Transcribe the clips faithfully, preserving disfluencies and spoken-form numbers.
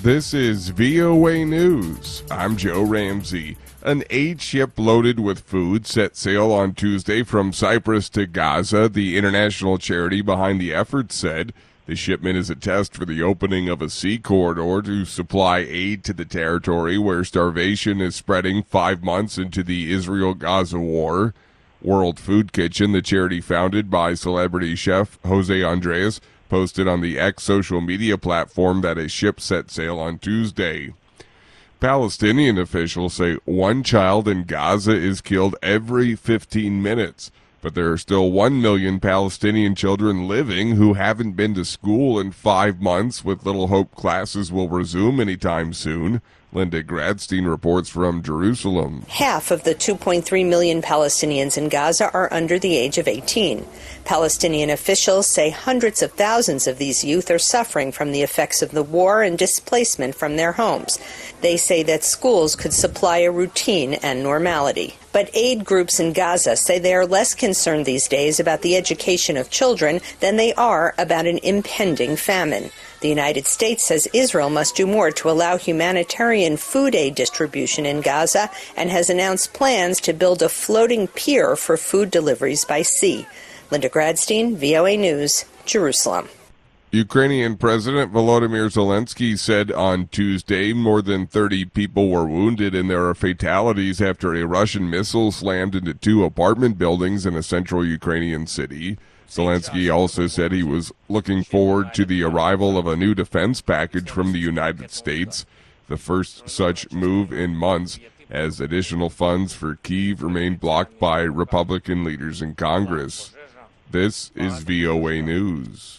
This is V O A News. I'm Joe Ramsey. An aid ship loaded with food set sail on Tuesday from Cyprus to Gaza, the international charity behind the effort said. The shipment is a test for the opening of a sea corridor to supply aid to the territory where starvation is spreading five months into the Israel-Gaza war. World Food Kitchen, the charity founded by celebrity chef Jose Andres, posted on the X social media platform that a ship set sail on Tuesday. Palestinian officials say one child in Gaza is killed every fifteen minutes, but there are still one million Palestinian children living who haven't been to school in five months, with little hope classes will resume anytime soon. Linda Gradstein reports from Jerusalem. Half of the two point three million Palestinians in Gaza are under the age of eighteen. Palestinian officials say hundreds of thousands of these youth are suffering from the effects of the war and displacement from their homes. They say that schools could supply a routine and normality. But aid groups in Gaza say they are less concerned these days about the education of children than they are about an impending famine. The United States says Israel must do more to allow humanitarian food aid distribution in Gaza and has announced plans to build a floating pier for food deliveries by sea. Linda Gradstein, V O A News, Jerusalem. Ukrainian President Volodymyr Zelensky said on Tuesday more than thirty people were wounded and there are fatalities after a Russian missile slammed into two apartment buildings in a central Ukrainian city. Zelensky also said he was looking forward to the arrival of a new defense package from the United States, the first such move in months, as additional funds for Kyiv remain blocked by Republican leaders in Congress. This is V O A News.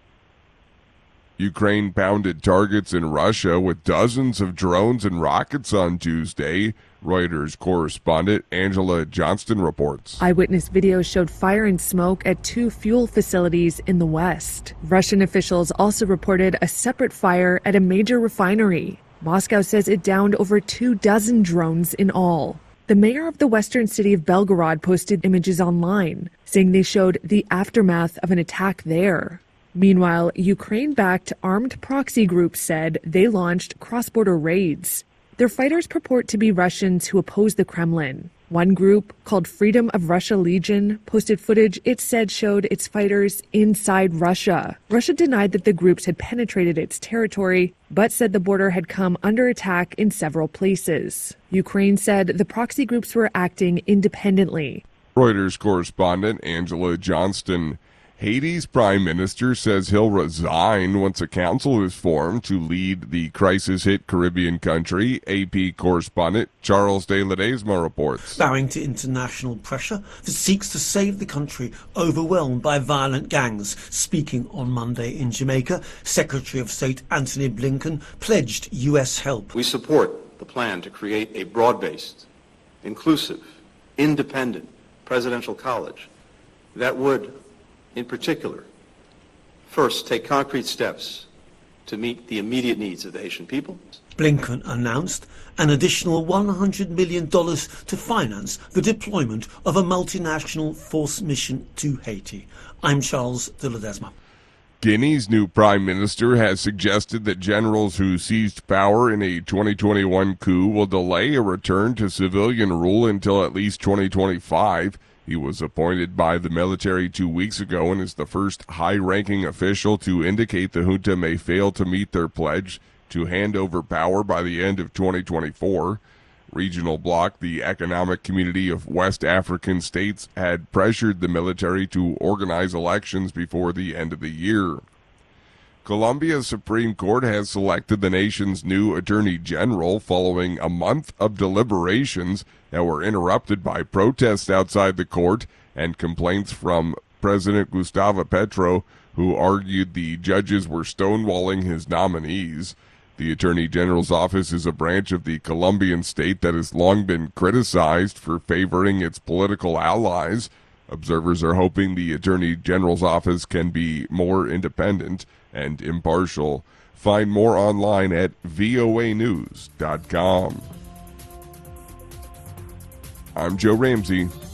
Ukraine pounded targets in Russia with dozens of drones and rockets on Tuesday. Reuters correspondent Angela Johnston reports. Eyewitness video showed fire and smoke at two fuel facilities in the west. Russian officials also reported a separate fire at a major refinery. Moscow says it downed over two dozen drones in all. The mayor of the western city of Belgorod posted images online, saying they showed the aftermath of an attack there. Meanwhile, Ukraine-backed armed proxy groups said they launched cross-border raids. Their fighters purport to be Russians who oppose the Kremlin. One group, called Freedom of Russia Legion, posted footage it said showed its fighters inside Russia. Russia denied that the groups had penetrated its territory, but said the border had come under attack in several places. Ukraine said the proxy groups were acting independently. Reuters correspondent Angela Johnston. Haiti's prime minister says he'll resign once a council is formed to lead the crisis-hit Caribbean country. A P correspondent Charles de Ledesma reports. Bowing to international pressure that seeks to save the country overwhelmed by violent gangs. Speaking on Monday in Jamaica, Secretary of State Antony Blinken pledged U S help. We support the plan to create a broad-based, inclusive, independent presidential college that would, in particular, first, take concrete steps to meet the immediate needs of the Haitian people. Blinken announced an additional one hundred million dollars to finance the deployment of a multinational force mission to Haiti. I'm Charles de Ledesma. Guinea's new prime minister has suggested that generals who seized power in a twenty twenty-one coup will delay a return to civilian rule until at least twenty twenty-five. He was appointed by the military two weeks ago and is the first high-ranking official to indicate the junta may fail to meet their pledge to hand over power by the end of twenty twenty-four. Regional bloc, the Economic Community of West African States, had pressured the military to organize elections before the end of the year. Colombia's Supreme Court has selected the nation's new Attorney General following a month of deliberations that were interrupted by protests outside the court and complaints from President Gustavo Petro, who argued the judges were stonewalling his nominees. The Attorney General's office is a branch of the Colombian state that has long been criticized for favoring its political allies. Observers are hoping the Attorney General's office can be more independent and impartial. Find more online at V O A news dot com. I'm Joe Ramsey.